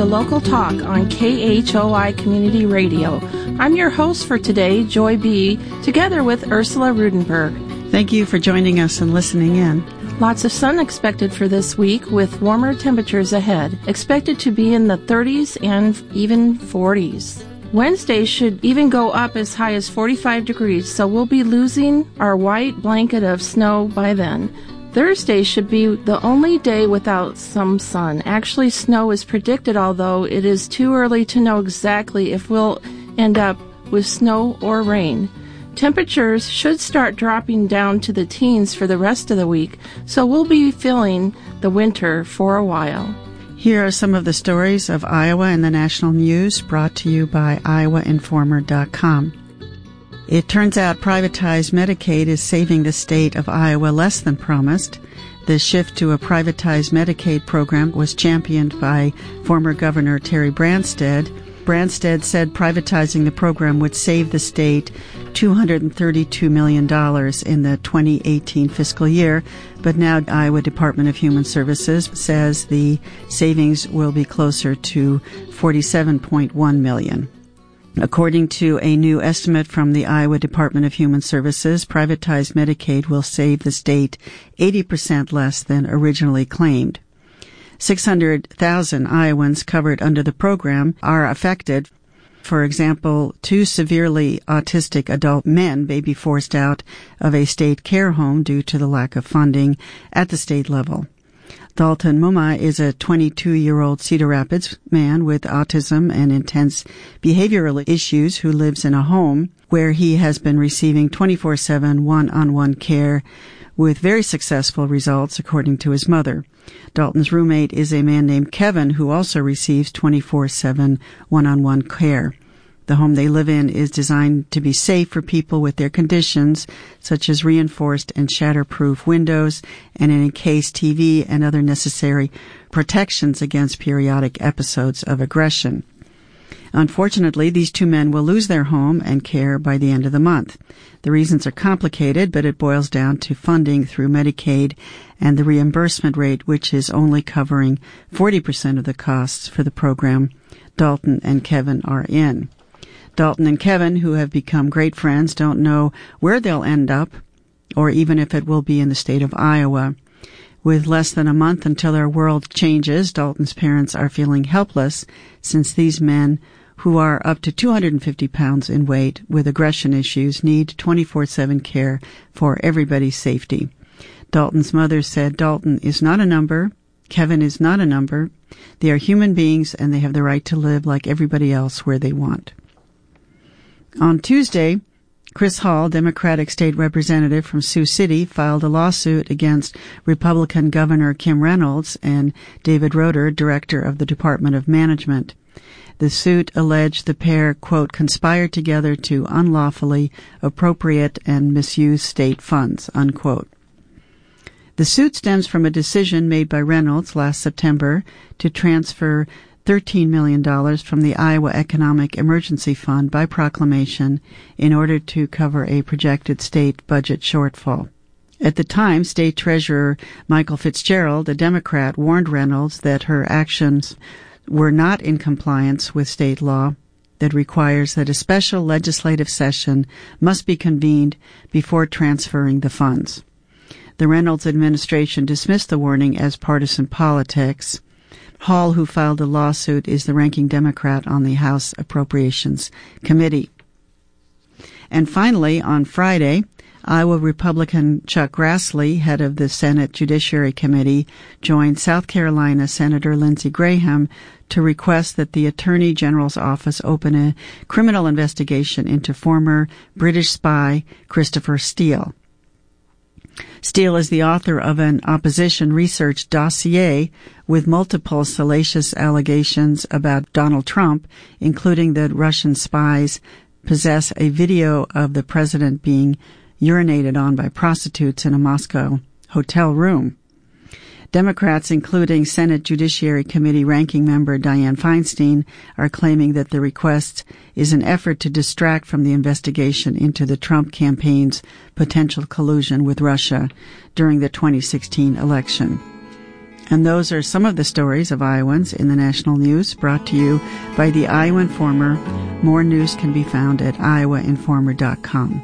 Local Talk on KHOI Community Radio. I'm your host for today, Joy B., together with Ursula Rudenberg. Thank you for joining us and listening in. Lots of sun expected for this week with warmer temperatures ahead, expected to be in the 30s and even 40s. Wednesday should even go up as high as 45 degrees, so we'll be losing our white blanket of snow by then. Thursday should be the only day without some sun. Actually, snow is predicted, although it is too early to know exactly if we'll end up with snow or rain. Temperatures should start dropping down to the teens for the rest of the week, so we'll be feeling the winter for a while. Here are some of the stories of Iowa in the national news, brought to you by iowainformer.com. It turns out privatized Medicaid is saving the state of Iowa less than promised. The shift to a privatized Medicaid program was championed by former Governor Terry Branstad. Branstad said privatizing the program would save the state $232 million in the 2018 fiscal year, but now Iowa Department of Human Services says the savings will be closer to $47.1 million. According to a new estimate from the Iowa Department of Human Services, privatized Medicaid will save the state 80% less than originally claimed. 600,000 Iowans covered under the program are affected. For example, 2 severely autistic adult men may be forced out of a state care home due to the lack of funding at the state level. Dalton Mumma is a 22-year-old Cedar Rapids man with autism and intense behavioral issues who lives in a home where he has been receiving 24/7 one-on-one care with very successful results, according to his mother. Dalton's roommate is a man named Kevin who also receives 24/7 one-on-one care. The home they live in is designed to be safe for people with their conditions, such as reinforced and shatterproof windows and an encased TV and other necessary protections against periodic episodes of aggression. Unfortunately, these 2 men will lose their home and care by the end of the month. The reasons are complicated, but it boils down to funding through Medicaid and the reimbursement rate, which is only covering 40% of the costs for the program Dalton and Kevin are in. Dalton and Kevin, who have become great friends, don't know where they'll end up or even if it will be in the state of Iowa. With less than a month until their world changes, Dalton's parents are feeling helpless since these men, who are up to 250 pounds in weight with aggression issues, need 24/7 care for everybody's safety. Dalton's mother said, "Dalton is not a number. Kevin is not a number. They are human beings and they have the right to live like everybody else where they want." On Tuesday, Chris Hall, Democratic state representative from Sioux City, filed a lawsuit against Republican Governor Kim Reynolds and David Roeder, director of the Department of Management. The suit alleged the pair, quote, conspired together to unlawfully appropriate and misuse state funds, unquote. The suit stems from a decision made by Reynolds last September to transfer $13 million from the Iowa Economic Emergency Fund by proclamation in order to cover a projected state budget shortfall. At the time, State Treasurer Michael Fitzgerald, a Democrat, warned Reynolds that her actions were not in compliance with state law that requires that a special legislative session must be convened before transferring the funds. The Reynolds administration dismissed the warning as partisan politics. Hall, who filed the lawsuit, is the ranking Democrat on the House Appropriations Committee. And finally, on Friday, Iowa Republican Chuck Grassley, head of the Senate Judiciary Committee, joined South Carolina Senator Lindsey Graham to request that the Attorney General's office open a criminal investigation into former British spy Christopher Steele. Steele is the author of an opposition research dossier with multiple salacious allegations about Donald Trump, including that Russian spies possess a video of the president being urinated on by prostitutes in a Moscow hotel room. Democrats, including Senate Judiciary Committee ranking member Dianne Feinstein, are claiming that the request is an effort to distract from the investigation into the Trump campaign's potential collusion with Russia during the 2016 election. And those are some of the stories of Iowans in the national news, brought to you by the Iowa Informer. More news can be found at iowainformer.com.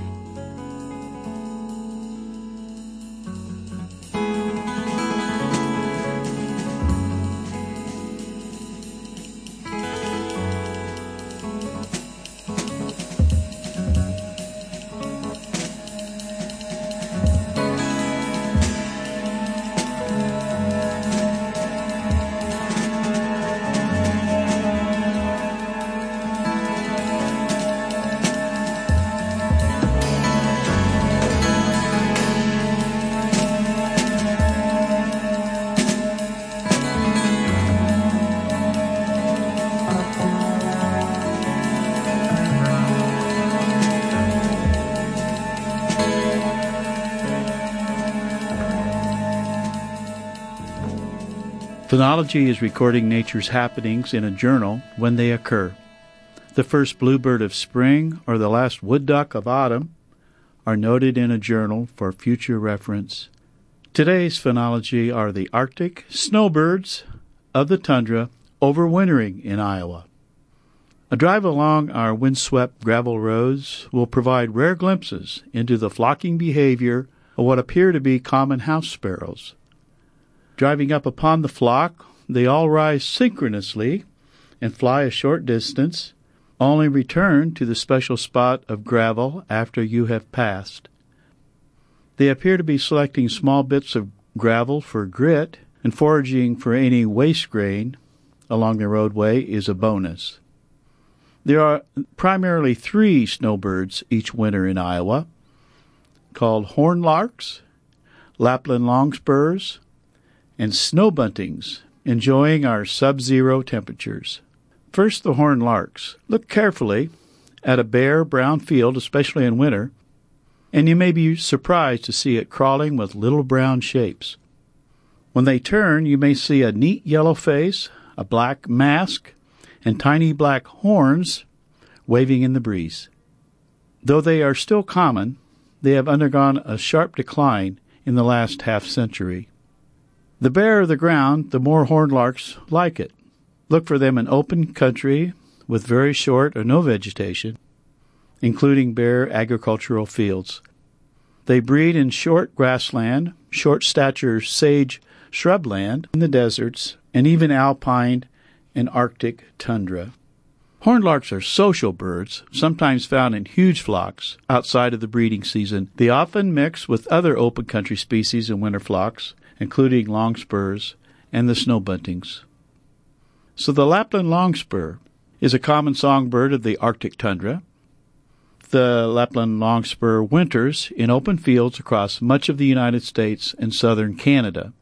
Phenology is recording nature's happenings in a journal when they occur. The first bluebird of spring or the last wood duck of autumn are noted in a journal for future reference. Today's phenology are the Arctic snowbirds of the tundra overwintering in Iowa. A drive along our windswept gravel roads will provide rare glimpses into the flocking behavior of what appear to be common house sparrows. Driving up upon the flock, they all rise synchronously and fly a short distance, only return to the special spot of gravel after you have passed. They appear to be selecting small bits of gravel for grit, and foraging for any waste grain along the roadway is a bonus. There are primarily 3 snowbirds each winter in Iowa, called horned larks, Lapland longspurs, and snow buntings, enjoying our sub-zero temperatures. First, the horned larks. Look carefully at a bare brown field, especially in winter, and you may be surprised to see it crawling with little brown shapes. When they turn, you may see a neat yellow face, a black mask, and tiny black horns waving in the breeze. Though they are still common, they have undergone a sharp decline in the last half-century. The barer the ground, the more horned larks like it. Look for them in open country with very short or no vegetation, including bare agricultural fields. They breed in short grassland, short-stature sage shrubland in the deserts, and even alpine and Arctic tundra. Horned larks are social birds, sometimes found in huge flocks outside of the breeding season. They often mix with other open country species in winter flocks, including longspurs and the snow buntings. So the Lapland longspur is a common songbird of the Arctic tundra. The Lapland longspur winters in open fields across much of the United States and southern Canada.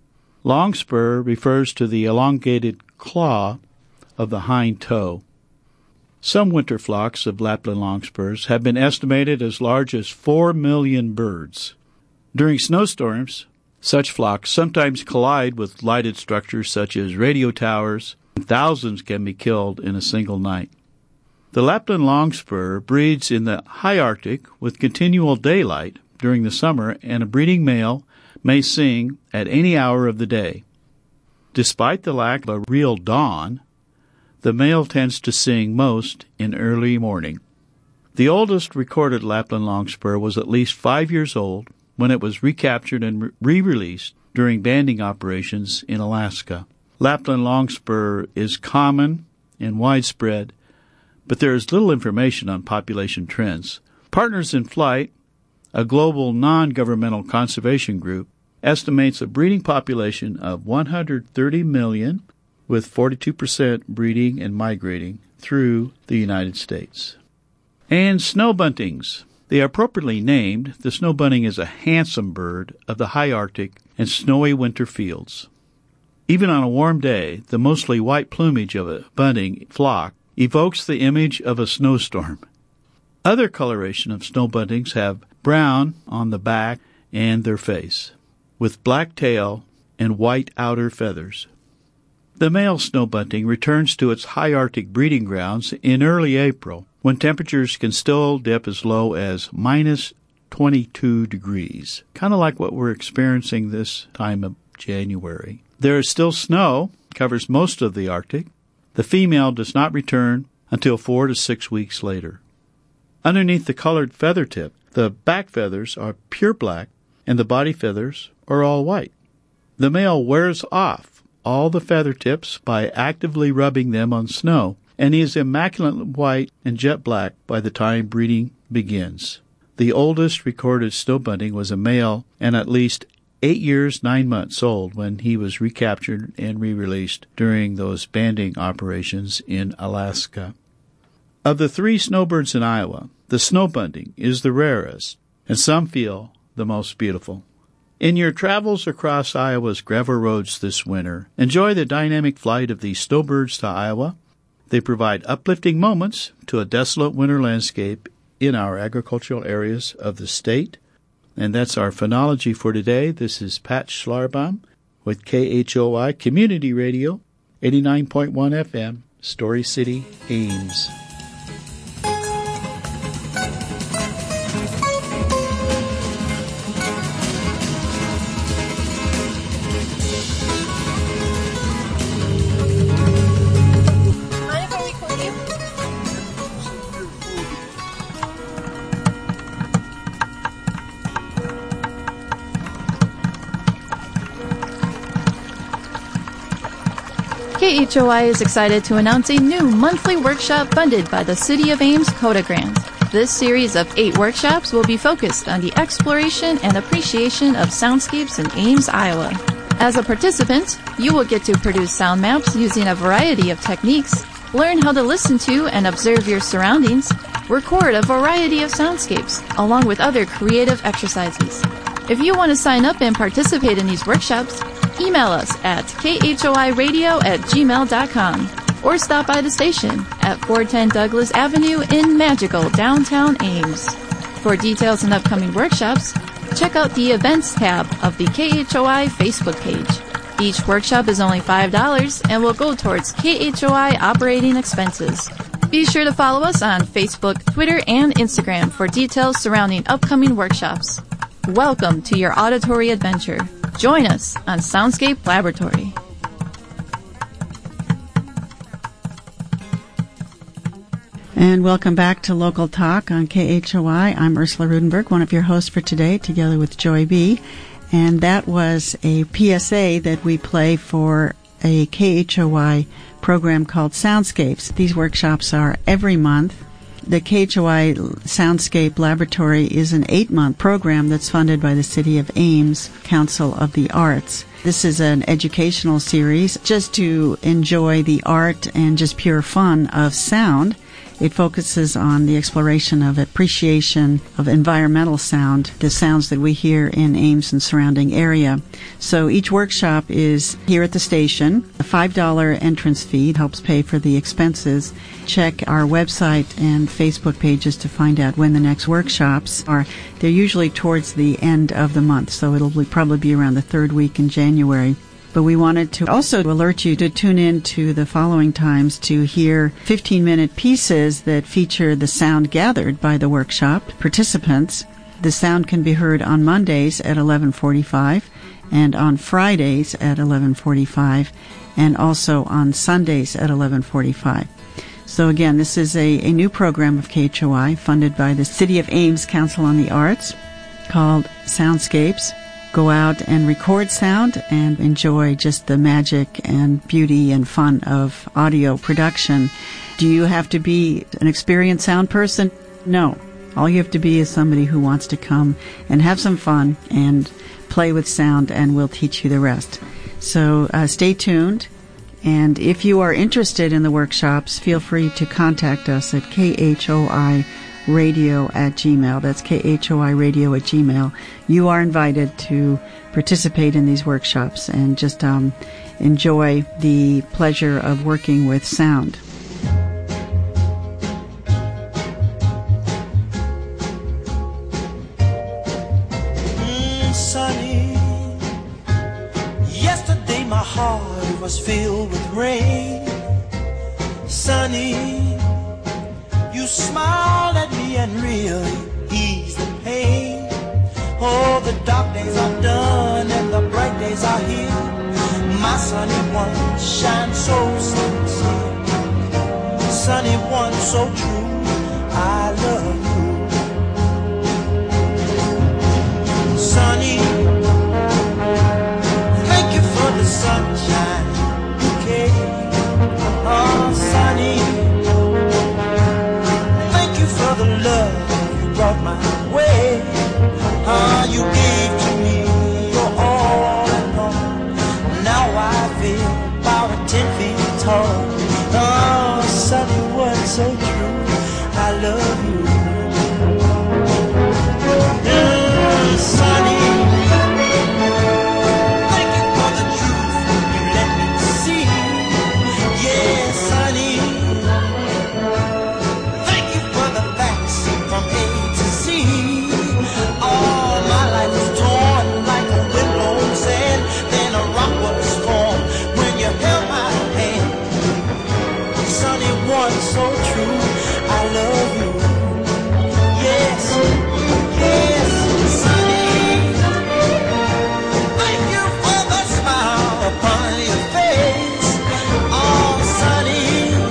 Longspur refers to the elongated claw of the hind toe. Some winter flocks of Lapland longspurs have been estimated as large as 4 million birds. During snowstorms, such flocks sometimes collide with lighted structures such as radio towers, and thousands can be killed in a single night. The Lapland longspur breeds in the high Arctic with continual daylight during the summer, and a breeding male may sing at any hour of the day. Despite the lack of a real dawn, the male tends to sing most in early morning. The oldest recorded Lapland longspur was at least 5 years old when it was recaptured and re-released during banding operations in Alaska. Lapland longspur is common and widespread, but there is little information on population trends. Partners in Flight, a global non-governmental conservation group, estimates a breeding population of 130 million, with 42% breeding and migrating through the United States. And snow buntings. They are appropriately named. The snow bunting is a handsome bird of the high Arctic and snowy winter fields. Even on a warm day, the mostly white plumage of a bunting flock evokes the image of a snowstorm. Other coloration of snow buntings have brown on the back and their face, with black tail and white outer feathers. The male snow bunting returns to its high Arctic breeding grounds in early April, when temperatures can still dip as low as minus 22 degrees, kind of like what we're experiencing this time of January. There is still snow, covers most of the Arctic. The female does not return until 4 to 6 weeks later. Underneath the colored feather tip, the back feathers are pure black and the body feathers are all white. The male wears off all the feather tips by actively rubbing them on snow, and he is immaculate white and jet black by the time breeding begins. The oldest recorded snow bunting was a male and at least 8 years, 9 months old when he was recaptured and re-released during those banding operations in Alaska. Of the 3 snowbirds in Iowa, the snow bunting is the rarest, and some feel the most beautiful. In your travels across Iowa's gravel roads this winter, enjoy the dynamic flight of these snowbirds to Iowa. They provide uplifting moments to a desolate winter landscape in our agricultural areas of the state. And that's our phonology for today. This is Pat Schlarbaum with KHOI Community Radio, 89.1 FM, Story City, Ames. KHOI is excited to announce a new monthly workshop funded by the City of Ames Coda Grant. This series of 8 workshops will be focused on the exploration and appreciation of soundscapes in Ames, Iowa. As a participant, you will get to produce sound maps using a variety of techniques, learn how to listen to and observe your surroundings, record a variety of soundscapes, along with other creative exercises. If you want to sign up and participate in these workshops, email us at khoiradio@gmail.com or stop by the station at 410 Douglas Avenue in magical downtown Ames. For details on upcoming workshops, check out the Events tab of the KHOI Facebook page. Each workshop is only $5 and will go towards KHOI operating expenses. Be sure to follow us on Facebook, Twitter, and Instagram for details surrounding upcoming workshops. Welcome to your auditory adventure. Join us on Soundscape Laboratory. And welcome back to Local Talk on KHOI. I'm Ursula Rudenberg, one of your hosts for today, together with Joy B. And that was a PSA that we play for a KHOI program called Soundscapes. These workshops are every month. The KHOI Soundscape Laboratory is an 8-month program that's funded by the City of Ames Council of the Arts. This is an educational series just to enjoy the art and just pure fun of sound. It focuses on the exploration of appreciation of environmental sound, the sounds that we hear in Ames and surrounding area. So each workshop is here at the station. A $5 entrance fee helps pay for the expenses. Check our website and Facebook pages to find out when the next workshops are. They're usually towards the end of the month, so it'll probably be around the 3rd week in January. But we wanted to also alert you to tune in to the following times to hear 15-minute pieces that feature the sound gathered by the workshop participants. The sound can be heard on Mondays at 11:45 and on Fridays at 11:45 and also on Sundays at 11:45. So again, this is a new program of KHOI funded by the City of Ames Council on the Arts called Soundscapes. Go out and record sound and enjoy just the magic and beauty and fun of audio production. Do you have to be an experienced sound person? No. All you have to be is somebody who wants to come and have some fun and play with sound, and we'll teach you the rest. So stay tuned. And if you are interested in the workshops, feel free to contact us at KHOIRadio@gmail. That's KHOIRadio@gmail. You are invited to participate in these workshops and just enjoy the pleasure of working with sound. Sunny, yesterday my heart was filled with rain. Sunny, you smiled at me and really eased the pain. Oh, the dark days are done and the bright days boys are here. My sunny one shines so sincere. Sunny one so true, I love you. Sunny, thank you for the sunshine bouquet. Oh, Sunny, thank you for the love you brought my way. You gave to me your all and all. Now I feel about 10 feet tall. Oh, Sunny one so true, I love you. Sunny, thank you for the truth you let me see. Yeah, Sunny, thank you for the facts from A to Z. All my life was torn like a windblown sand. Then a rock was formed when you held my hand. Sunny one so true, I love you. Yes, yes, Sunny, thank you for the smile upon your face. Oh, Sunny,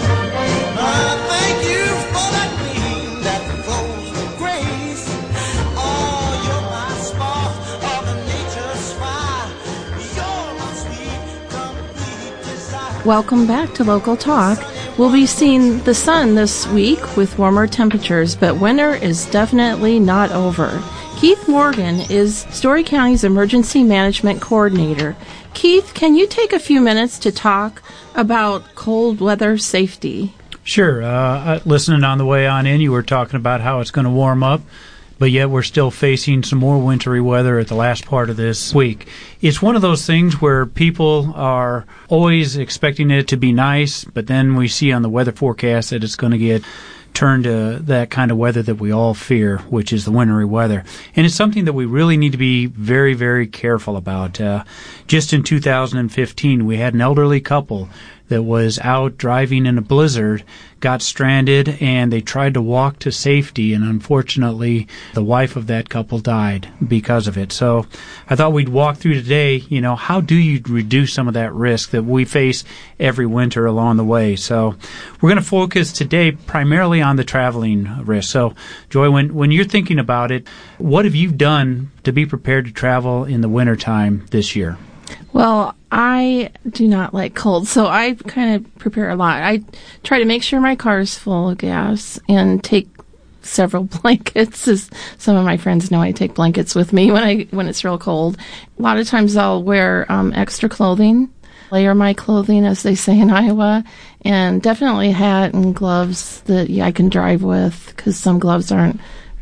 thank you for that gleam that flows with grace. Oh, you're my spark of nature's fire. You're my sweet, complete desire. Welcome back to Local Talk. We'll be seeing the sun this week with warmer temperatures, but winter is definitely not over. Keith Morgan is Story County's Emergency Management Coordinator. Keith, can you take a few minutes to talk about cold weather safety? Sure. Listening on the way on in, you were talking about how it's going to warm up, but yet we're still facing some more wintry weather at the last part of this week. It's one of those things where people are always expecting it to be nice, but then we see on the weather forecast that it's going to get turned to that kind of weather that we all fear, which is the wintry weather. And it's something that we really need to be very, very careful about. Just in 2015, we had an elderly couple that was out driving in a blizzard, got stranded, and they tried to walk to safety, and unfortunately, the wife of that couple died because of it. So I thought we'd walk through today, how do you reduce some of that risk that we face every winter along the way? So we're going to focus today primarily on the traveling risk. So, Joy, when you're thinking about it, what have you done to be prepared to travel in the wintertime this year? Well, I do not like cold, so I kind of prepare a lot. I try to make sure my car is full of gas and take several blankets. As some of my friends know, I take blankets with me when it's real cold. A lot of times I'll wear extra clothing, layer my clothing, as they say in Iowa, and definitely a hat and gloves that I can drive with, because some gloves aren't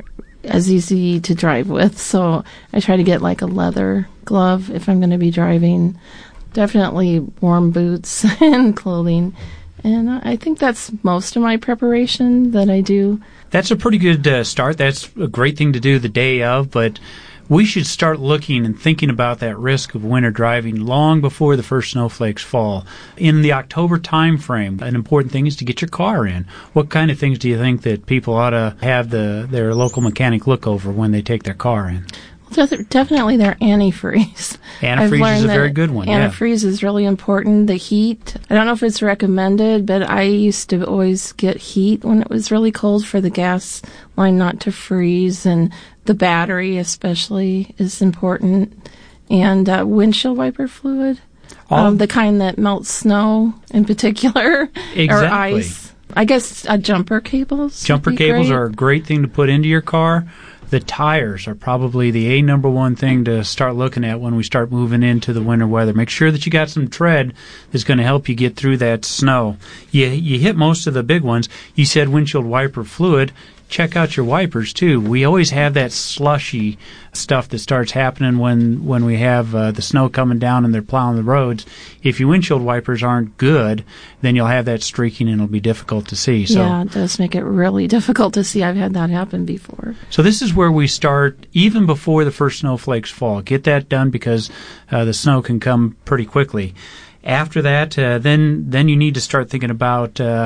as easy to drive with. So I try to get like a leather glove if I'm going to be driving. Definitely warm boots and clothing. And I think that's most of my preparation that I do. That's a pretty good start. That's a great thing to do the day of, but we should start looking and thinking about that risk of winter driving long before the first snowflakes fall. In the October time frame, an important thing is to get your car in. What kind of things do you think that people ought to have their local mechanic look over when they take their car in? Definitely their antifreeze. Antifreeze is a very good one. Antifreeze is really important. The heat, I don't know if it's recommended, but I used to always get heat when it was really cold for the gas line not to freeze, and the battery especially is important. And windshield wiper fluid, the kind that melts snow in particular, exactly. Or ice. I guess jumper cables. Jumper cables are a great thing to put into your car. The tires are probably the number one thing to start looking at when we start moving into the winter weather. Make sure that you got some tread that's going to help you get through that snow. You hit most of the big ones. You said windshield wiper fluid. Check out your wipers, too. We always have that slushy stuff that starts happening when we have the snow coming down and they're plowing the roads. If your windshield wipers aren't good, then you'll have that streaking and it'll be difficult to see. So, yeah, it does make it really difficult to see. I've had that happen before. So this is where we start even before the first snowflakes fall. Get that done because the snow can come pretty quickly. After that, then you need to start thinking about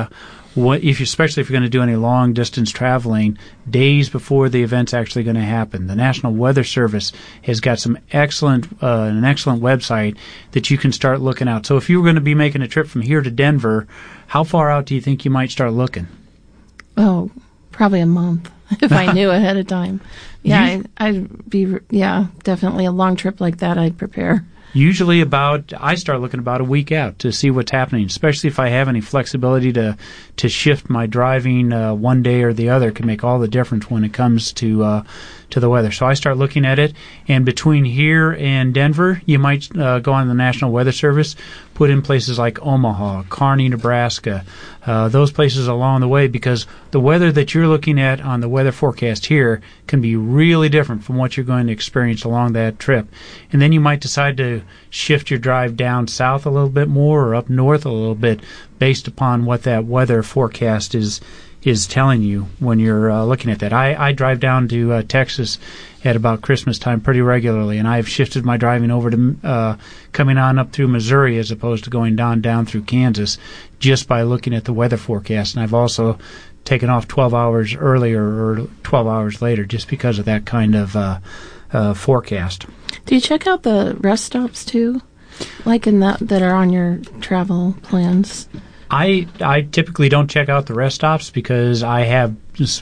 especially if you're going to do any long distance traveling, days before the event's actually going to happen. The National Weather Service has got an excellent website that you can start looking out. So if you were going to be making a trip from here to Denver, how far out do you think you might start looking? Oh, probably a month if I knew ahead of time. Yeah, I'd be definitely a long trip like that. I'd prepare. Usually I start looking about a week out to see what's happening, especially if I have any flexibility to shift my driving one day or the other. Can make all the difference when it comes to the weather. So I start looking at it, and between here and Denver, you might go on the National Weather Service, put in places like Omaha, Kearney, Nebraska, those places along the way, because the weather that you're looking at on the weather forecast here can be really different from what you're going to experience along that trip. And then you might decide to shift your drive down south a little bit more or up north a little bit based upon what that weather forecast is telling you when you're looking at that. I drive down to Texas at about Christmas time pretty regularly, and I've shifted my driving over to coming on up through Missouri as opposed to going down through Kansas just by looking at the weather forecast. And I've also taken off 12 hours earlier or 12 hours later just because of that kind of forecast. Do you check out the rest stops too, like in that are on your travel plans? I typically don't check out the rest stops because I have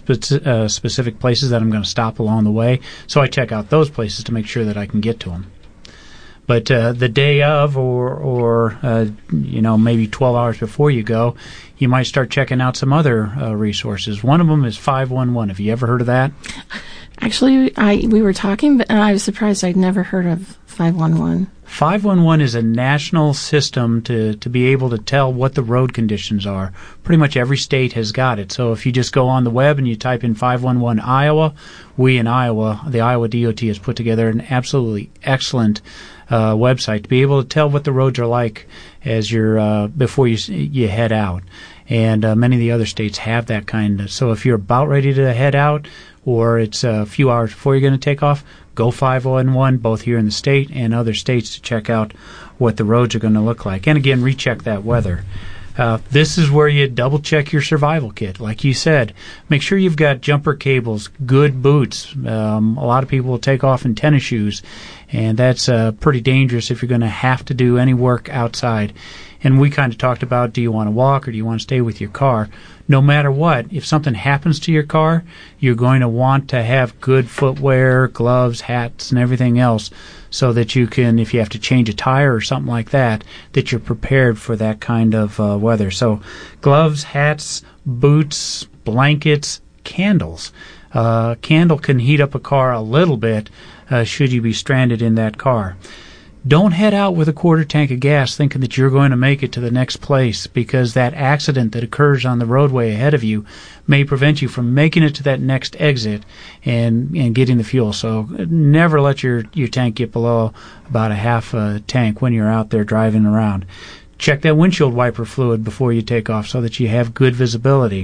specific places that I'm going to stop along the way. So I check out those places to make sure that I can get to them. But the day of or maybe 12 hours before you go, you might start checking out some other resources. One of them is 511. Have you ever heard of that? Actually, we were talking, but I was surprised I'd never heard of 511. 511 is a national system to be able to tell what the road conditions are. Pretty much every state has got it. So if you just go on the web and you type in 511 Iowa, we in Iowa, the Iowa DOT has put together an absolutely excellent website to be able to tell what the roads are like as you're before you head out. And many of the other states have that kind of. So if you're about ready to head out, or it's a few hours before you're going to take off, go 511, both here in the state and other states, to check out what the roads are going to look like. And again, recheck that weather. This is where you double-check your survival kit. Like you said, make sure you've got jumper cables, good boots. A lot of people will take off in tennis shoes, and that's pretty dangerous if you're going to have to do any work outside. And we kind of talked about, do you want to walk or do you want to stay with your car? No matter what, if something happens to your car, you're going to want to have good footwear, gloves, hats, and everything else so that you can, if you have to change a tire or something like that, that you're prepared for that kind of weather. So gloves, hats, boots, blankets, candles. Candle can heat up a car a little bit should you be stranded in that car. Don't head out with a quarter tank of gas thinking that you're going to make it to the next place, because that accident that occurs on the roadway ahead of you may prevent you from making it to that next exit and getting the fuel. So never let your tank get below about a half a tank when you're out there driving around. Check that windshield wiper fluid before you take off so that you have good visibility.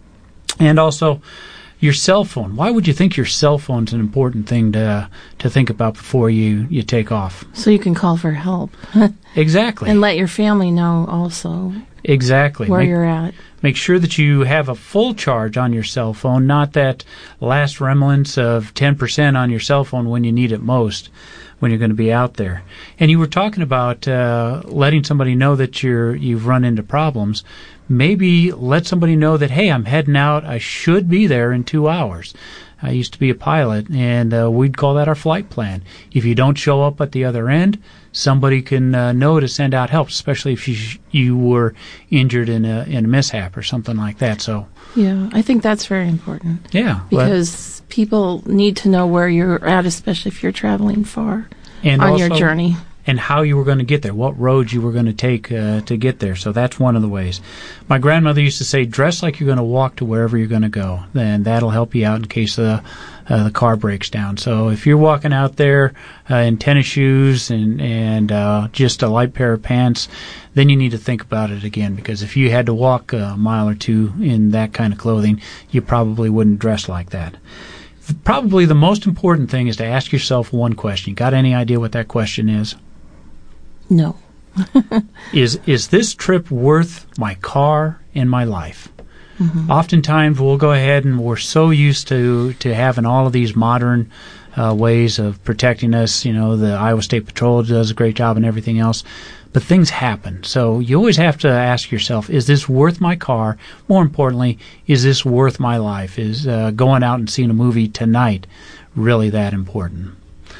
And also, your cell phone. Why would you think your cell phone's an important thing to think about before you take off? So you can call for help. Exactly. And let your family know also. Exactly. Where you're at. Make sure that you have a full charge on your cell phone, not that last remnants of 10% on your cell phone when you need it most, when you're going to be out there. And you were talking about letting somebody know that you've run into problems. Maybe let somebody know that, hey, I'm heading out. I should be there in 2 hours. I used to be a pilot, and we'd call that our flight plan. If you don't show up at the other end, somebody can know to send out help, especially if you were injured in a mishap or something like that. So yeah, I think that's very important. Yeah. Because people need to know where you're at, especially if you're traveling far and on also, your journey. And how you were going to get there, what roads you were going to take to get there. So that's one of the ways. My grandmother used to say, dress like you're going to walk to wherever you're going to go. Then that'll help you out in case the car breaks down. So if you're walking out there in tennis shoes and just a light pair of pants, then you need to think about it again, because if you had to walk a mile or two in that kind of clothing, you probably wouldn't dress like that. Probably the most important thing is to ask yourself one question. Got any idea what that question is? No. Is this trip worth my car and my life? Oftentimes we'll go ahead and we're so used to having all of these modern ways of protecting us. The Iowa State Patrol does a great job and everything else. But things happen. So you always have to ask yourself, is this worth my car? More importantly, is this worth my life? Is going out and seeing a movie tonight really that important?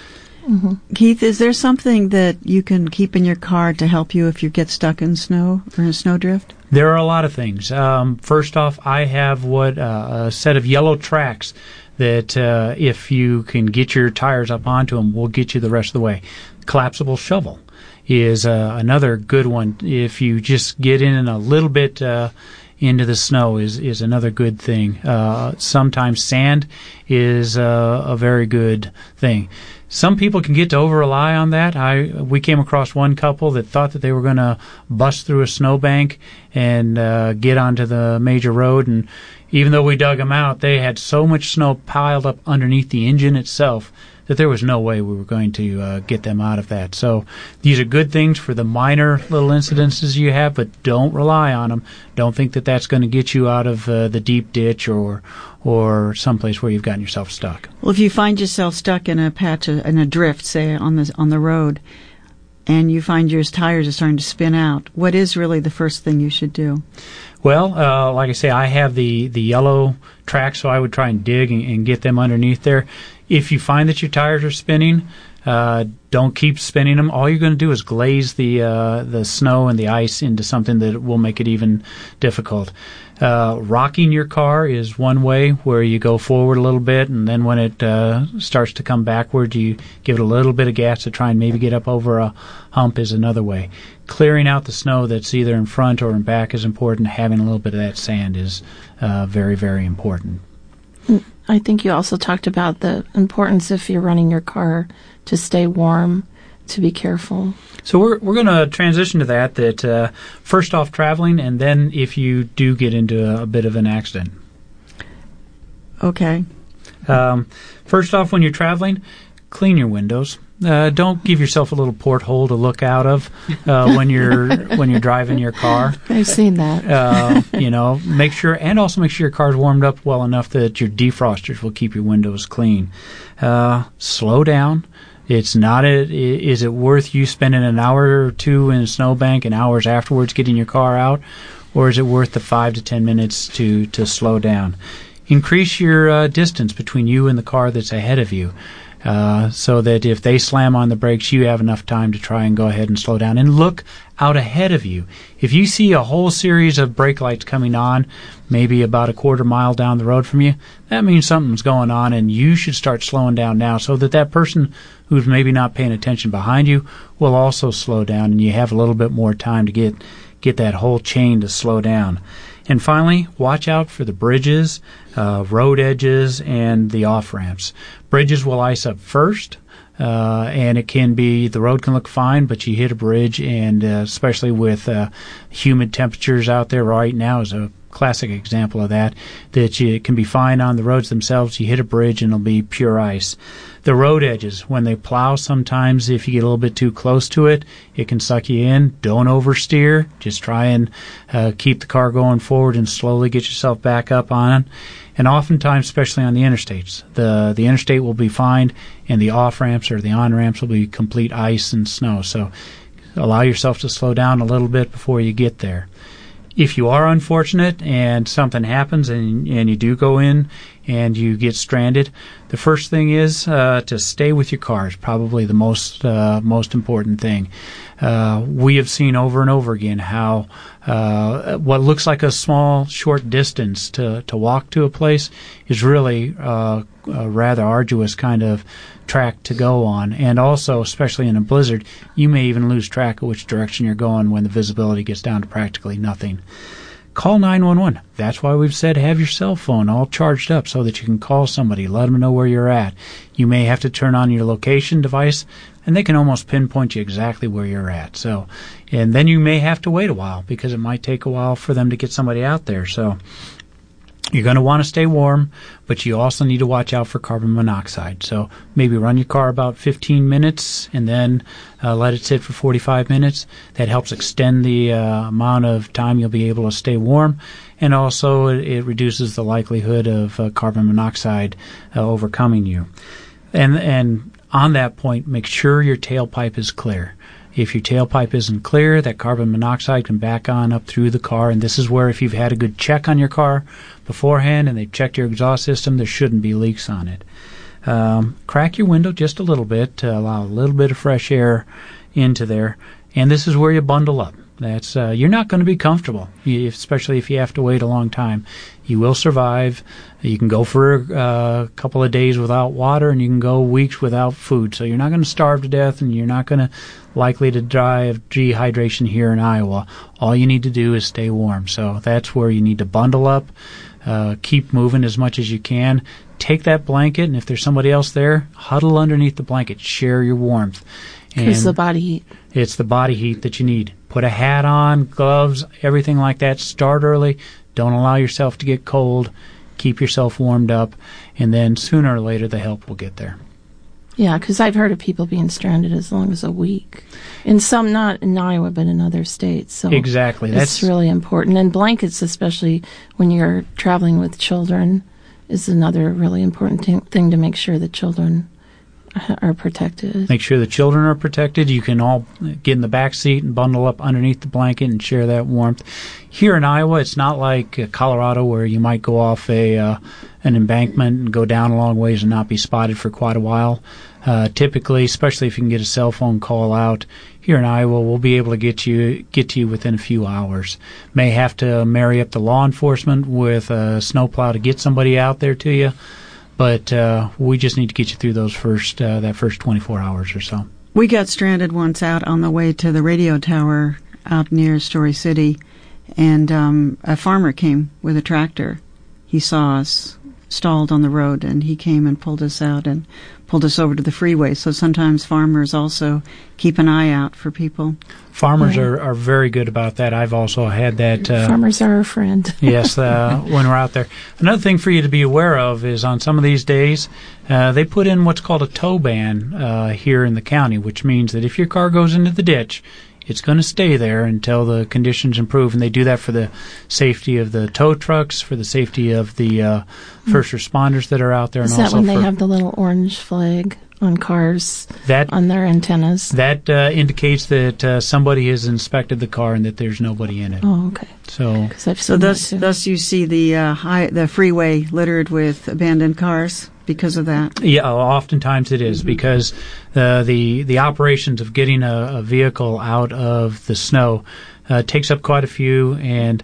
Keith, is there something that you can keep in your car to help you if you get stuck in snow or in a snowdrift? There are a lot of things. First off, I have a set of yellow tracks that if you can get your tires up onto them, will get you the rest of the way. Collapsible shovel is another good one. If you just get in a little bit into the snow is another good thing. Sometimes sand is a very good thing. Some people can get to over-rely on that. We came across one couple that thought that they were going to bust through a snowbank and get onto the major road, and even though we dug them out, they had so much snow piled up underneath the engine itself that there was no way we were going to get them out of that. So these are good things for the minor little incidences you have, but don't rely on them. Don't think that that's going to get you out of the deep ditch or someplace where you've gotten yourself stuck. Well, if you find yourself stuck in a patch, in a drift, say, on the road, and you find your tires are starting to spin out, what is really the first thing you should do? Well, like I say, I have the yellow tracks, so I would try and dig and get them underneath there. If you find that your tires are spinning, don't keep spinning them. All you're going to do is glaze the snow and the ice into something that will make it even difficult. Rocking your car is one way, where you go forward a little bit, and then when it starts to come backward, you give it a little bit of gas to try and maybe get up over a hump is another way. Clearing out the snow that's either in front or in back is important. Having a little bit of that sand is very, very important. I think you also talked about the importance, if you're running your car, to stay warm, to be careful. So we're going to transition to that first off traveling, and then if you do get into a bit of an accident. Okay. First off, when you're traveling, clean your windows. Don't give yourself a little porthole to look out of when you're driving your car. I've seen that. Make sure your car's warmed up well enough that your defrosters will keep your windows clean. Slow down. It's not is it worth you spending an hour or two in a snowbank and hours afterwards getting your car out, or is it worth the 5 to 10 minutes to slow down? Increase your distance between you and the car that's ahead of you. So that if they slam on the brakes, you have enough time to try and go ahead and slow down. And look out ahead of you. If you see a whole series of brake lights coming on, maybe about a quarter mile down the road from you, that means something's going on, and you should start slowing down now, so that person who's maybe not paying attention behind you will also slow down, and you have a little bit more time to get that whole chain to slow down. And finally, watch out for the bridges, road edges, and the off-ramps. Bridges will ice up first, and it can be, the road can look fine, but you hit a bridge, and especially with humid temperatures out there right now is a classic example of that it can be fine on the roads themselves. You hit a bridge and it'll be pure ice. The road edges, when they plow, sometimes if you get a little bit too close to it, it can suck you in. Don't oversteer. Just try and keep the car going forward and slowly get yourself back up on it. And oftentimes, especially on the interstates, the interstate will be fine, and the off-ramps or the on-ramps will be complete ice and snow. So allow yourself to slow down a little bit before you get there. If you are unfortunate and something happens and you do go in and you get stranded, the first thing is to stay with your car is probably the most important thing. We have seen over and over again how what looks like a small, short distance to walk to a place is really a rather arduous kind of track to go on. And also, especially in a blizzard, you may even lose track of which direction you're going when the visibility gets down to practically nothing. Call 911. That's why we've said have your cell phone all charged up so that you can call somebody, let them know where you're at. You may have to turn on your location device, and they can almost pinpoint you exactly where you're at. So, and then you may have to wait a while because it might take a while for them to get somebody out there. So You're going to want to stay warm, but you also need to watch out for carbon monoxide. So maybe run your car about 15 minutes and then let it sit for 45 minutes. That helps extend the amount of time you'll be able to stay warm. And also it reduces the likelihood of carbon monoxide overcoming you. And on that point, make sure your tailpipe is clear. If your tailpipe isn't clear, that carbon monoxide can back on up through the car. And this is where if you've had a good check on your car beforehand and they've checked your exhaust system, there shouldn't be leaks on it. Crack your window just a little bit to allow a little bit of fresh air into there. And this is where you bundle up. That's you're not going to be comfortable, especially if you have to wait a long time. You will survive. You can go for a couple of days without water, and you can go weeks without food. So you're not going to starve to death, and you're not going to likely to die of dehydration here in Iowa. All you need to do is stay warm. So that's where you need to bundle up, keep moving as much as you can. Take that blanket, and if there's somebody else there, huddle underneath the blanket. Share your warmth. It's the body heat. It's the body heat that you need. Put a hat on, gloves, everything like that. Start early. Don't allow yourself to get cold. Keep yourself warmed up. And then sooner or later, the help will get there. Yeah, because I've heard of people being stranded as long as a week. And some not in Iowa, but in other states. So exactly. That's really important. And blankets, especially when you're traveling with children, is another really important thing to make sure the children are protected. Make sure the children are protected. You can all get in the back seat and bundle up underneath the blanket and share that warmth. Here in Iowa, it's not like Colorado where you might go off an embankment and go down a long ways and not be spotted for quite a while. Typically, especially if you can get a cell phone call out, here in Iowa, we'll be able to get to you within a few hours. May have to marry up the law enforcement with a snowplow to get somebody out there to you. But we just need to get you through those that first 24 hours or so. We got stranded once out on the way to the radio tower out near Story City, and a farmer came with a tractor. He saw us stalled on the road, and he came and pulled us out and pulled us over to the freeway. So sometimes farmers also keep an eye out for people. Farmers are very good about that. I've also had that. Farmers are our friend. Yes, when we're out there. Another thing for you to be aware of is on some of these days, they put in what's called a tow ban here in the county, which means that if your car goes into the ditch, it's going to stay there until the conditions improve, and they do that for the safety of the tow trucks, for the safety of the first responders that are out there. Is and that also when they have the little orange flag on cars that, on their antennas? That indicates that somebody has inspected the car and that there's nobody in it. Oh, okay. So thus you see the freeway littered with abandoned cars because of that? Yeah, oftentimes it is, because the operations of getting a vehicle out of the snow takes up quite a few, and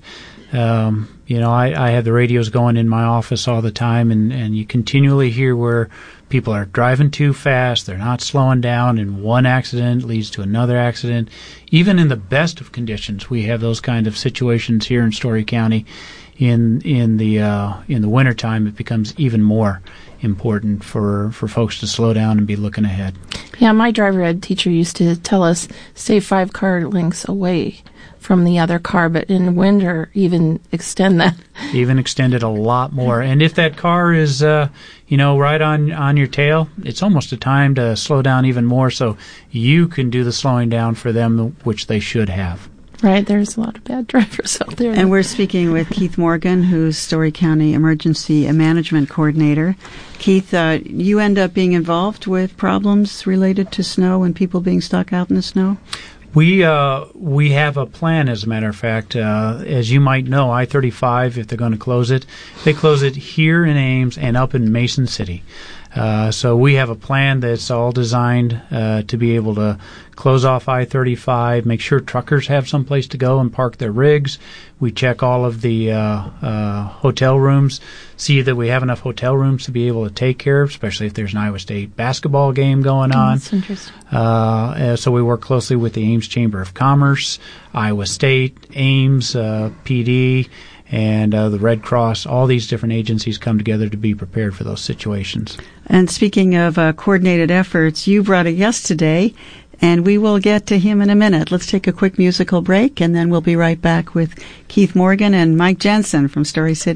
I have the radios going in my office all the time, and you continually hear where people are driving too fast, they're not slowing down, and one accident leads to another accident. Even in the best of conditions, we have those kind of situations here in Story County. In the wintertime, it becomes even more important for folks to slow down and be looking ahead. Yeah, my driver ed teacher used to tell us stay 5 car lengths away from the other car, but in winter even extend that. Even extend it a lot more. And if that car is right on your tail, it's almost a time to slow down even more so you can do the slowing down for them, which they should have. Right, there's a lot of bad drivers out there. And we're speaking with Keith Morgan, who's Story County Emergency Management Coordinator. Keith, you end up being involved with problems related to snow and people being stuck out in the snow? We have a plan, as a matter of fact. As you might know, I-35, if they're going to close it, they close it here in Ames and up in Mason City. So we have a plan that's all designed to be able to close off I-35, make sure truckers have some place to go and park their rigs. We check all of the hotel rooms, see that we have enough hotel rooms to be able to take care of, especially if there's an Iowa State basketball game going on. That's interesting. So we work closely with the Ames Chamber of Commerce, Iowa State, Ames, PD, and the Red Cross. All these different agencies come together to be prepared for those situations. And speaking of coordinated efforts, you brought a guest today, and we will get to him in a minute. Let's take a quick musical break, and then we'll be right back with Keith Morgan and Mike Jensen from Story City.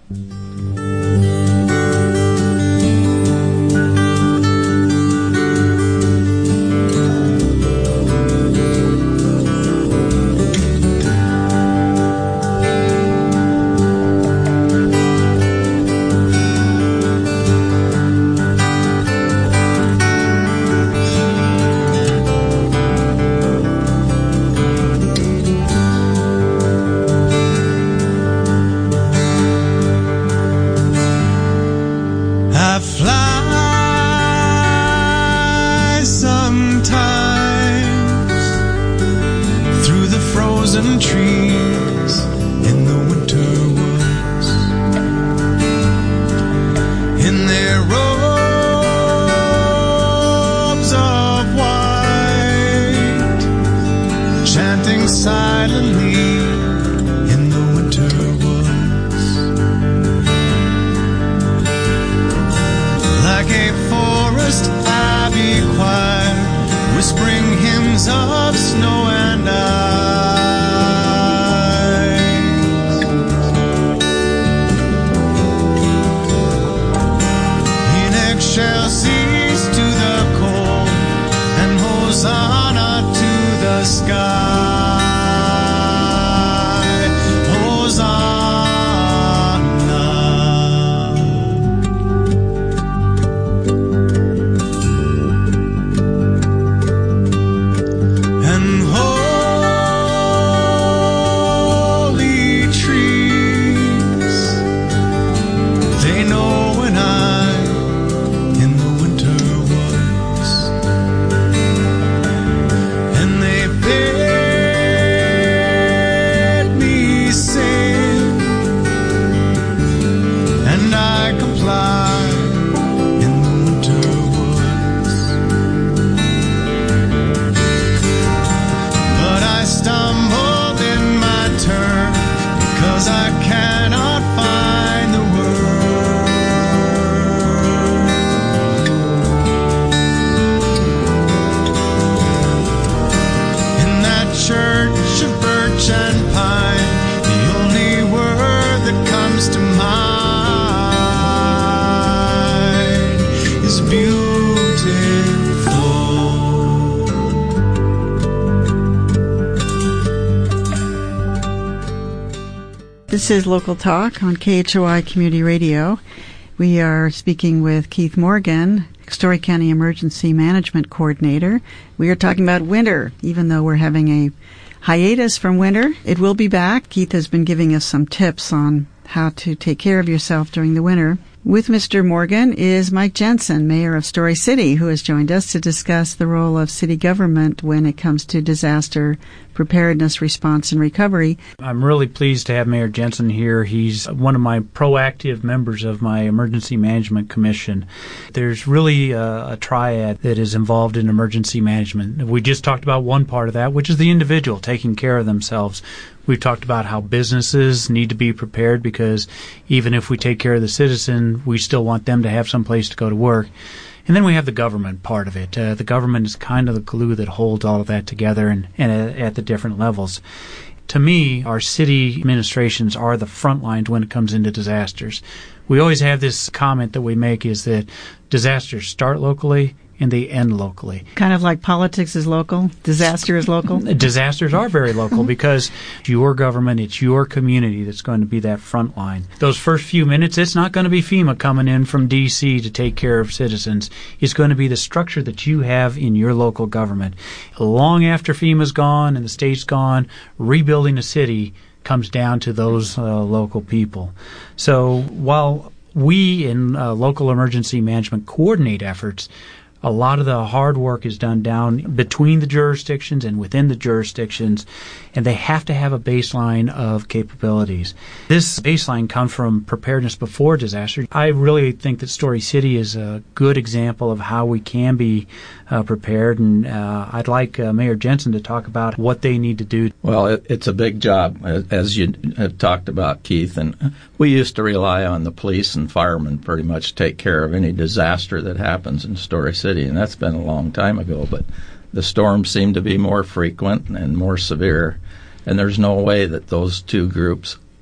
This is Local Talk on KHOI Community Radio. We are speaking with Keith Morgan, Story County Emergency Management Coordinator. We are talking about winter. Even though we're having a hiatus from winter, it will be back. Keith has been giving us some tips on how to take care of yourself during the winter. With Mr. Morgan is Mike Jensen, Mayor of Story City, who has joined us to discuss the role of city government when it comes to disaster preparedness, response, and recovery. I'm really pleased to have Mayor Jensen here. He's one of my proactive members of my Emergency Management Commission. There's really a triad that is involved in emergency management. We just talked about one part of that, which is the individual taking care of themselves. We've talked about how businesses need to be prepared because even if we take care of the citizen, we still want them to have some place to go to work. And then we have the government part of it. The government is kind of the glue that holds all of that together and at the different levels. To me, our city administrations are the front lines when it comes into disasters. We always have this comment that we make is that disasters start locally and they end locally. Kind of like politics is local, disaster is local? Disasters are very local because it's your government, it's your community that's going to be that front line. Those first few minutes, it's not going to be FEMA coming in from D.C. to take care of citizens. It's going to be the structure that you have in your local government. Long after FEMA's gone and the state's gone, rebuilding a city comes down to those local people. So while we in local emergency management coordinate efforts, a lot of the hard work is done down between the jurisdictions and within the jurisdictions, and they have to have a baseline of capabilities. This baseline comes from preparedness before disaster. I really think that Story City is a good example of how we can be prepared, and I'd like Mayor Jensen to talk about what they need to do. Well, it's a big job, as you have talked about, Keith, and we used to rely on the police and firemen pretty much to take care of any disaster that happens in Story City, and that's been a long time ago, but the storms seem to be more frequent and more severe, and there's no way that those two groups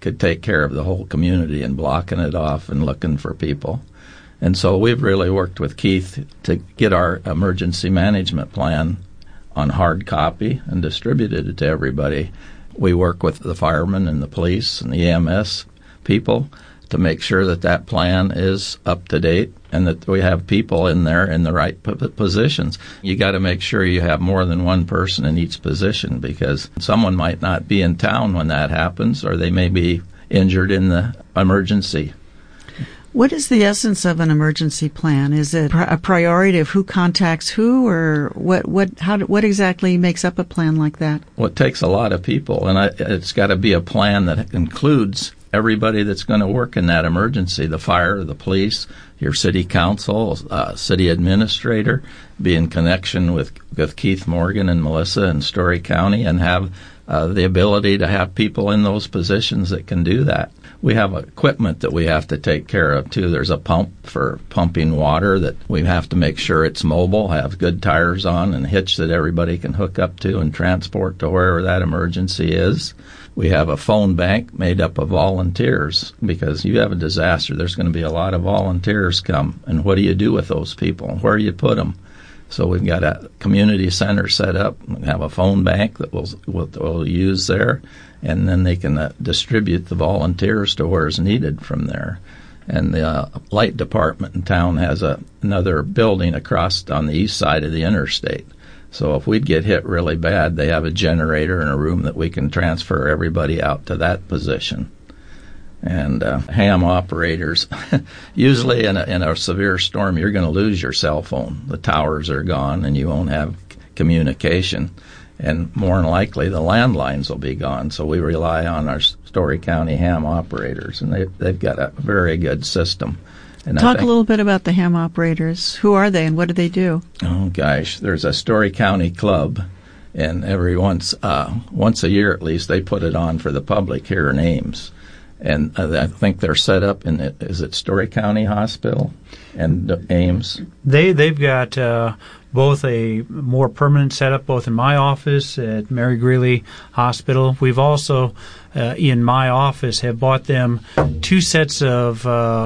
could take care of the whole community and blocking it off and looking for people. And so we've really worked with Keith to get our emergency management plan on hard copy and distributed it to everybody. We work with the firemen and the police and the EMS people to make sure that that plan is up to date and that we have people in there in the right positions. You got to make sure you have more than one person in each position, because someone might not be in town when that happens, or they may be injured in the emergency. What is the essence of an emergency plan? Is it a priority of who contacts who, or what exactly makes up a plan like that? Well, it takes a lot of people, and it's got to be a plan that includes everybody that's going to work in that emergency: the fire, the police, your city council, city administrator, be in connection with Keith Morgan and Melissa in Story County, and have the ability to have people in those positions that can do that. We have equipment that we have to take care of, too. There's a pump for pumping water that we have to make sure it's mobile, have good tires on, and hitch that everybody can hook up to and transport to wherever that emergency is. We have a phone bank made up of volunteers, because you have a disaster, there's going to be a lot of volunteers come. And what do you do with those people? Where do you put them? So we've got a community center set up. We have a phone bank that we'll use there, and then they can distribute the volunteers to where is needed from there. And the light department in town has another building across on the east side of the interstate. So if we'd get hit really bad, they have a generator in a room that we can transfer everybody out to that position. And ham operators, usually in a severe storm, you're going to lose your cell phone. The towers are gone, and you won't have communication. And more than likely, the landlines will be gone. So we rely on our Story County ham operators, and they've got a very good system. And Talk a little bit about the ham operators. Who are they, and what do they do? Oh, gosh. There's a Story County club, and every once a year at least, they put it on for the public here in Ames. And I think they're set up is it Story County Hospital and Ames? They've got both a more permanent setup, both in my office at Mary Greeley Hospital. We've also, in my office, have bought them 2 sets of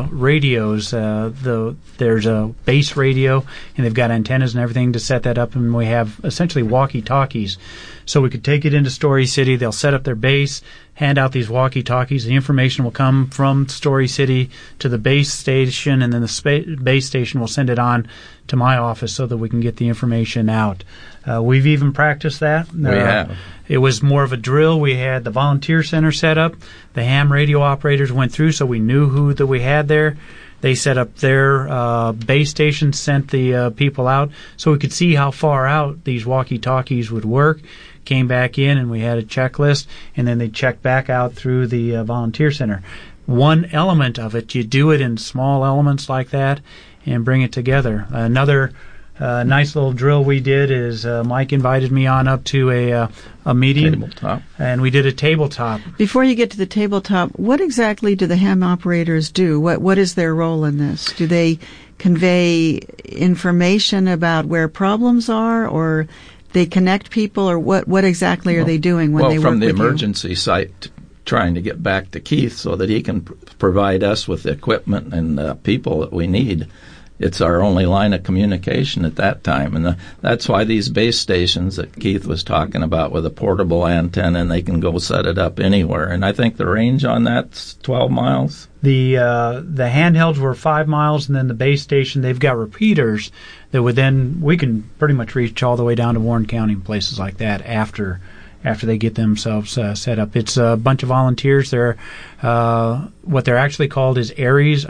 radios. There's a base radio, and they've got antennas and everything to set that up, and we have essentially walkie-talkies. So we could take it into Story City. They'll set up their base, hand out these walkie-talkies. The information will come from Story City to the base station, and then the base station will send it on to my office so that we can get the information out. We've even practiced that. We have. It was more of a drill. We had the volunteer center set up. The ham radio operators went through, so we knew who that we had there. They set up their base station, sent the people out, so we could see how far out these walkie-talkies would work. Came back in, and we had a checklist, and then they checked back out through the volunteer center. One element of it, you do it in small elements like that and bring it together. Another nice little drill we did is Mike invited me on up to a meeting. Tabletop. And we did a tabletop. Before you get to the tabletop, what exactly do the ham operators do? What is their role in this? Do they convey information about where problems are, or they connect people, or what exactly are they doing when they work with you? Well, from the emergency site, trying to get back to Keith so that he can provide us with the equipment and people that we need. It's our only line of communication at that time. And that's why these base stations that Keith was talking about with a portable antenna, and they can go set it up anywhere. And I think the range on that's 12 miles. The handhelds were 5 miles, and then the base station, they've got repeaters that we can pretty much reach all the way down to Warren County and places like that after they get themselves set up. It's a bunch of volunteers. They're what they're actually called is ARES,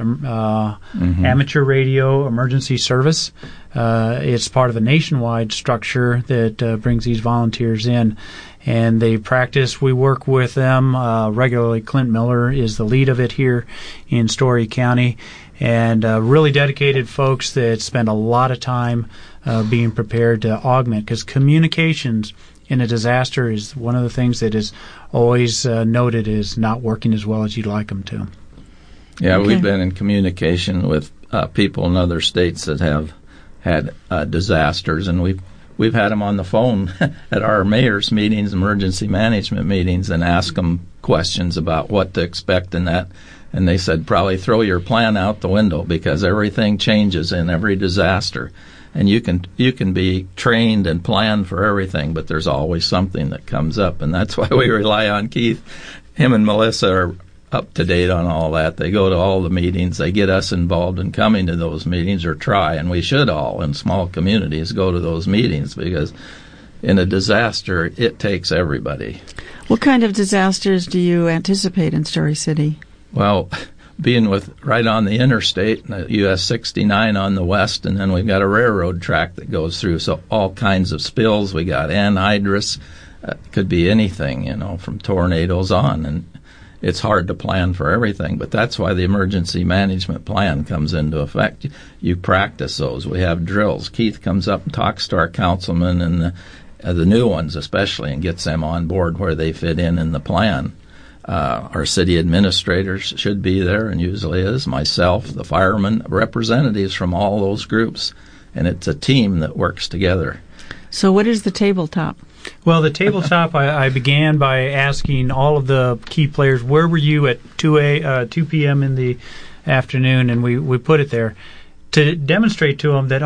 Amateur Radio Emergency Service. It's part of a nationwide structure that brings these volunteers in, and they practice. We work with them regularly. Clint Miller is the lead of it here in Story County, and really dedicated folks that spend a lot of time being prepared to augment, because communications in a disaster is one of the things that is always noted as not working as well as you'd like them to. Yeah, okay. We've been in communication with people in other states that have had disasters, and we've had them on the phone at our mayor's meetings, emergency management meetings, and ask them questions about what to expect in that. And they said, probably throw your plan out the window because everything changes in every disaster. And you can be trained and plan for everything, but there's always something that comes up. And that's why we rely on Keith. Him and Melissa are up to date on all that. They go to all the meetings. They get us involved in coming to those meetings, or try, and we should all in small communities go to those meetings, because in a disaster, it takes everybody. What kind of disasters do you anticipate in Story City? Well, being right on the interstate, US 69 on the west, and then we've got a railroad track that goes through, so all kinds of spills. We got anhydrous, could be anything, from tornadoes on, and it's hard to plan for everything, but that's why the emergency management plan comes into effect. You practice those. We have drills. Keith comes up and talks to our councilmen and the new ones especially, and gets them on board where they fit in the plan. Our city administrators should be there, and usually is, myself, the firemen, representatives from all those groups, and it's a team that works together. So what is the tabletop? Well, the tabletop, I began by asking all of the key players, where were you at 2 p.m. in the afternoon, and we put it there to demonstrate to them that,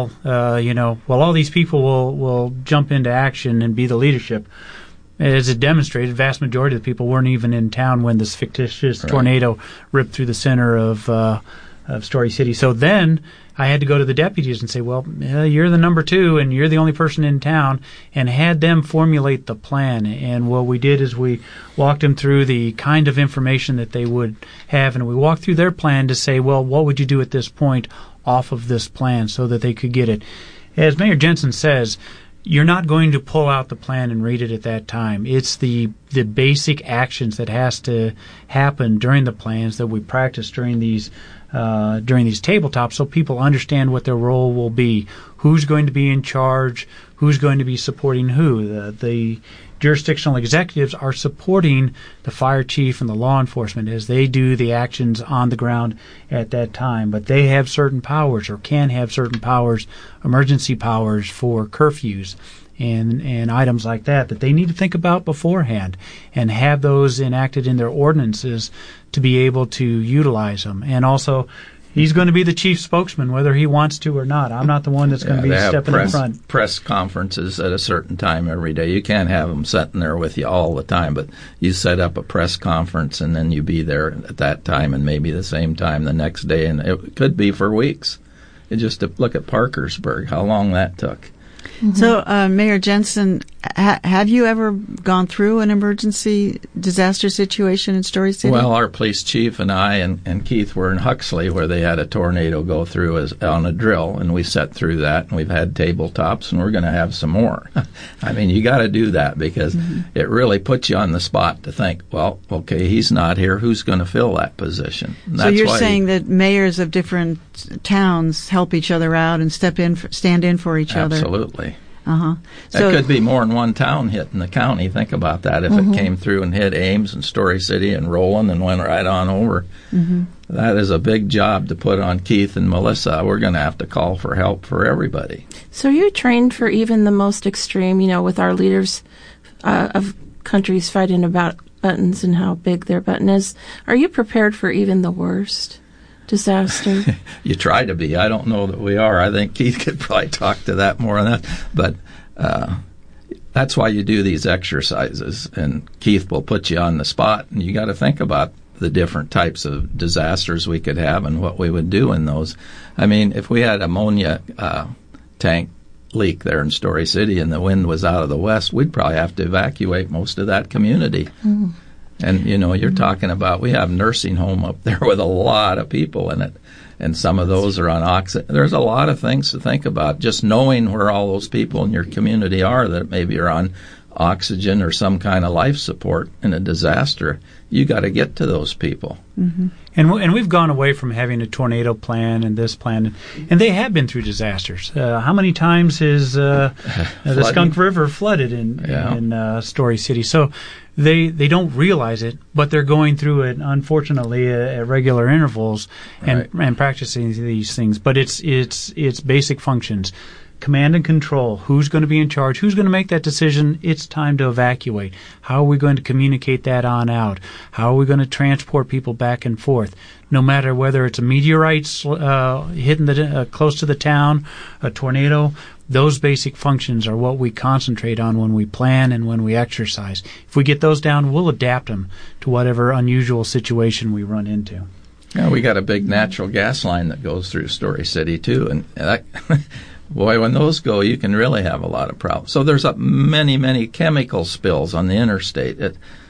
all these people will jump into action and be the leadership. As it demonstrated, the vast majority of the people weren't even in town when this fictitious tornado ripped through the center of Story City. So then I had to go to the deputies and say, well, you're the number 2 and you're the only person in town, and had them formulate the plan. And what we did is we walked them through the kind of information that they would have, and we walked through their plan to say, well, what would you do at this point off of this plan so that they could get it. As Mayor Jensen says, you're not going to pull out the plan and read it at that time. It's the basic actions that has to happen during the plans that we practice during these tabletops, so people understand what their role will be, who's going to be in charge, who's going to be supporting who. The jurisdictional executives are supporting the fire chief and the law enforcement as they do the actions on the ground at that time. But they have certain powers, or can have certain powers, emergency powers for curfews and items like that they need to think about beforehand and have those enacted in their ordinances to be able to utilize them. And also, he's going to be the chief spokesman whether he wants to or not. I'm not the one that's going to be stepping in front. Press conferences at a certain time every day. You can't have them sitting there with you all the time, but you set up a press conference and then you be there at that time and maybe the same time the next day, and it could be for weeks. You just look at Parkersburg, how long that took. Mm-hmm. So, Mayor Jensen, have you ever gone through an emergency disaster situation in Story City? Well, our police chief and I and Keith were in Huxley, where they had a tornado go through on a drill, and we sat through that, and we've had tabletops, and we're going to have some more. I mean, you got to do that because it really puts you on the spot to think, well, okay, he's not here. Who's going to fill that position? So you're saying that mayors of different towns help each other out and stand in for each other? Absolutely. Uh-huh. That could be more than one town hit in the county. Think about that. If it came through and hit Ames and Story City and Roland and went right on over, that is a big job to put on Keith and Melissa. We're going to have to call for help for everybody. So you're trained for even the most extreme, with our leaders of countries fighting about buttons and how big their button is. Are you prepared for even the worst disaster? You try to be. I don't know that we are. I think Keith could probably talk to that more on that. But that's why you do these exercises, and Keith will put you on the spot, and you got to think about the different types of disasters we could have and what we would do in those. I mean, if we had ammonia tank leak there in Story City and the wind was out of the west, we'd probably have to evacuate most of that community. And, you're talking about, we have nursing home up there with a lot of people in it, and some of those are on oxygen. There's a lot of things to think about. Just knowing where all those people in your community are that maybe are on oxygen or some kind of life support in a disaster, you got to get to those people. And we've gone away from having a tornado plan and this plan, and they have been through disasters. How many times has the Skunk River flooded in Story City? So they don't realize it, but they're going through it, unfortunately, at regular intervals and practicing these things. But it's basic functions: command and control. Who's going to be in charge? Who's going to make that decision? It's time to evacuate. How are we going to communicate that on out? How are we going to transport people back and forth? No matter whether it's a meteorite hitting close to the town, a tornado, those basic functions are what we concentrate on when we plan and when we exercise. If we get those down, we'll adapt them to whatever unusual situation we run into. Yeah, we got a big natural gas line that goes through Story City, too, and that, boy, when those go, you can really have a lot of problems. So there's many chemical spills on the interstate.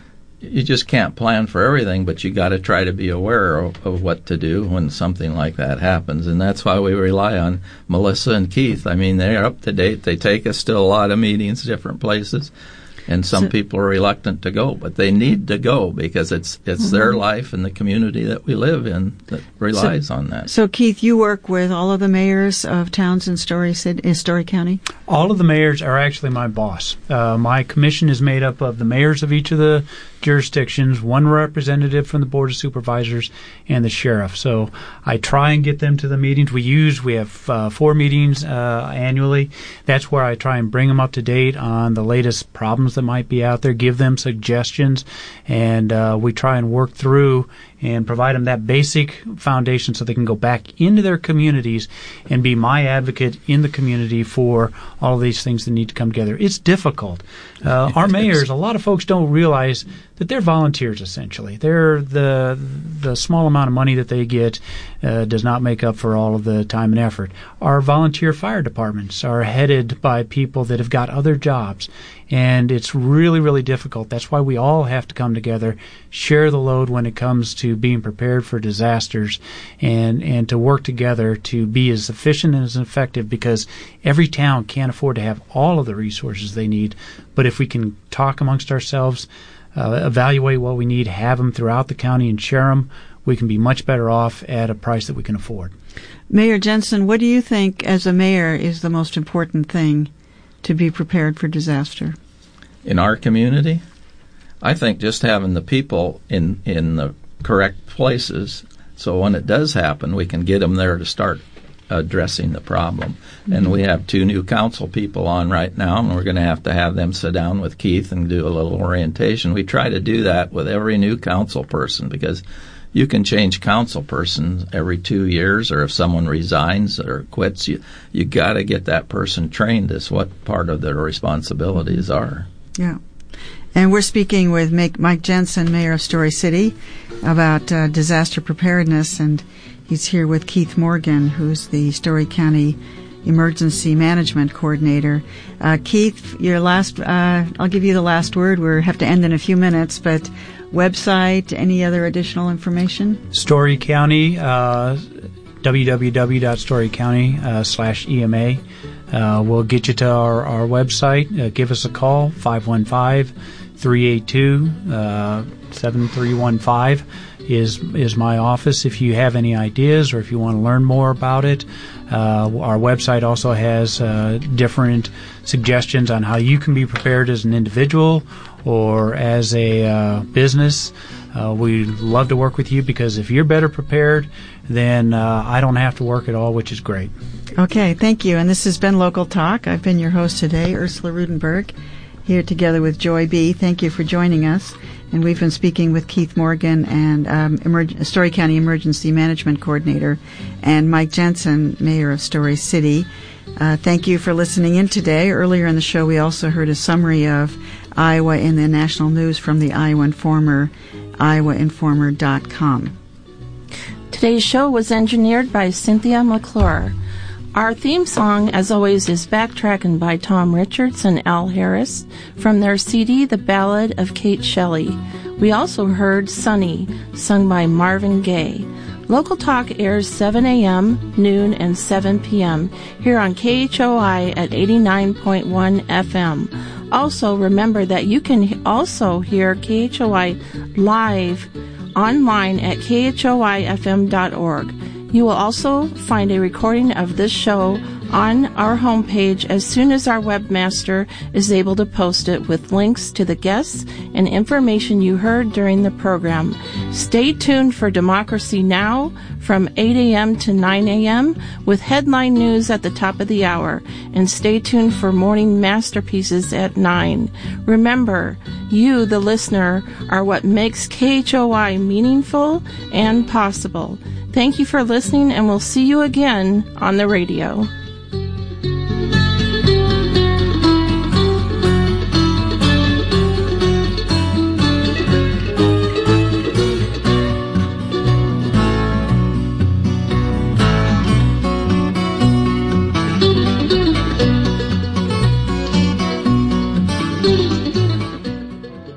You just can't plan for everything, but you got to try to be aware of what to do when something like that happens, and that's why we rely on Melissa and Keith. I mean, they're up to date. They take us to a lot of meetings, different places. And some people are reluctant to go, but they need to go because it's their life and the community that we live in that relies on that. So, Keith, you work with all of the mayors of towns in Story County? All of the mayors are actually my boss. My commission is made up of the mayors of each of the jurisdictions, one representative from the Board of Supervisors, and the sheriff. So I try and get them to the meetings. We have 4 meetings annually. That's where I try and bring them up to date on the latest problems that might be out there, give them suggestions, and we try and work through and provide them that basic foundation so they can go back into their communities and be my advocate in the community for all of these things that need to come together. It's difficult. Our mayors, a lot of folks don't realize that they're volunteers, essentially. They're the small amount of money that they get does not make up for all of the time and effort. Our volunteer fire departments are headed by people that have got other jobs, and it's really, really difficult. That's why we all have to come together, share the load when it comes to being prepared for disasters, and to work together to be as efficient and as effective, because every town can't afford to have all of the resources they need. But if we can talk amongst ourselves, evaluate what we need, have them throughout the county, and share them, we can be much better off at a price that we can afford. Mayor Jensen, what do you think, as a mayor, is the most important thing to be prepared for disaster? In our community, I think just having the people in the correct places, so when it does happen, we can get them there to start addressing the problem. Mm-hmm. And we have 2 new council people on right now, and we're going to have them sit down with Keith and do a little orientation. We try to do that with every new council person, because you can change council person every 2 years, or if someone resigns or quits, you got to get that person trained as what part of their responsibilities are. Yeah. And we're speaking with Mike Jensen, Mayor of Story City, about disaster preparedness, and he's here with Keith Morgan, who's the Story County Emergency Management Coordinator. Keith, I'll give you the last word. We have to end in a few minutes, but website, any other additional information? Story County, www.storycounty/EMA. We'll get you to our website. Give us a call, 515-382-7315 is my office if you have any ideas or if you want to learn more about it. Our website also has different suggestions on how you can be prepared as an individual or as a business. We'd love to work with you, because if you're better prepared, then I don't have to work at all, which is great. Okay, thank you. And this has been Local Talk. I've been your host today, Ursula Rudenberg, here together with Joy B. Thank you for joining us. And we've been speaking with Keith Morgan, and Story County Emergency Management Coordinator, and Mike Jensen, Mayor of Story City. Thank you for listening in today. Earlier in the show, we also heard a summary of Iowa in the national news from the Iowa Informer, iowainformer.com. Today's show was engineered by Cynthia McClure. Our theme song, as always, is Backtrackin' by Tom Richards and Al Harris from their CD, The Ballad of Kate Shelley. We also heard Sunny, sung by Marvin Gaye. Local Talk airs 7 a.m., noon, and 7 p.m. here on KHOI at 89.1 FM. Also, remember that you can also hear KHOI live online at khoifm.org. You will also find a recording of this show on our homepage as soon as our webmaster is able to post it with links to the guests and information you heard during the program. Stay tuned for Democracy Now! From 8 a.m. to 9 a.m. with headline news at the top of the hour. And stay tuned for Morning Masterpieces at 9. Remember, you, the listener, are what makes KHOI meaningful and possible. Thank you for listening, and we'll see you again on the radio.